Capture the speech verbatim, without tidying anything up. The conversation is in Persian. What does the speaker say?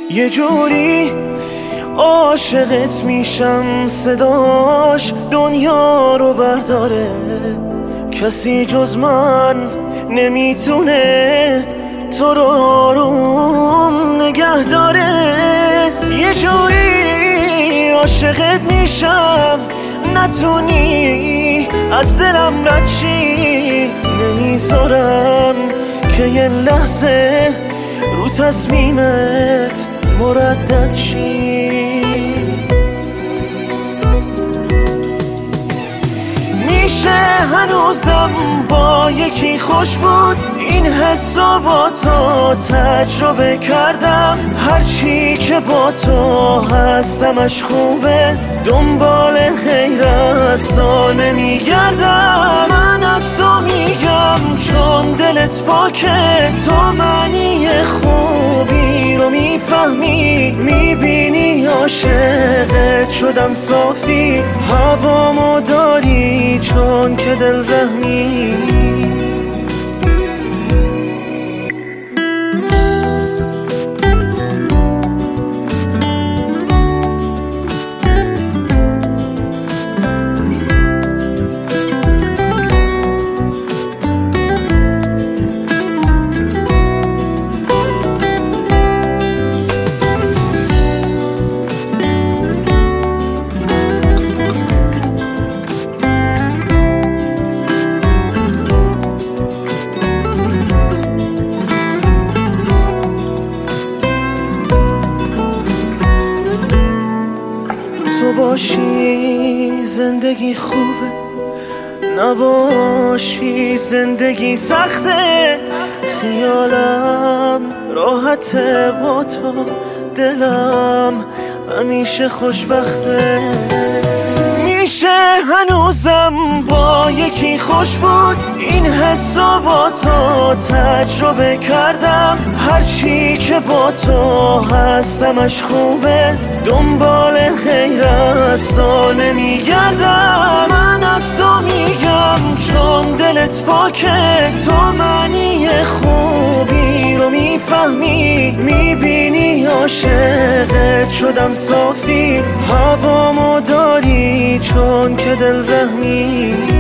یه جوری عاشقت میشم صداش دنیا رو برداره، کسی جز من نمیتونه تو رو آروم نگه داره. یه جوری عاشقت میشم نتونی از دلم رد چی، نمیذارم که یه لحظه رو تصمیمت مردد شی. میشه هنوزم با یکی خوش بود، این حسا با تو تجربه کردم، هرچی که با تو هستمش خوبه، دنبال غیر از تو نمیگردم. من از تو میگم چون دلت پاکه، تو معنی خوبی رو میفهمی، میبینی عاشقت شدم صافی، هوامو داری چون که دل رحمی. تو باشی زندگی خوبه، نباشی زندگی سخته، خیالم راحته با تو، دلم همیشه خوشبخته. میشه هنوزم با یکی خوش بود، این حسا با تو تجربه کردم، هرچی که با تو هستمش خوبه، دنبال غیر از تو نمیگردم. من از تو میگم چون دلت پاکه، تو معنی خوبی رو میفهمی، میبینی عاشقت شدم صافی، هوامو داری چون که دل رحمی.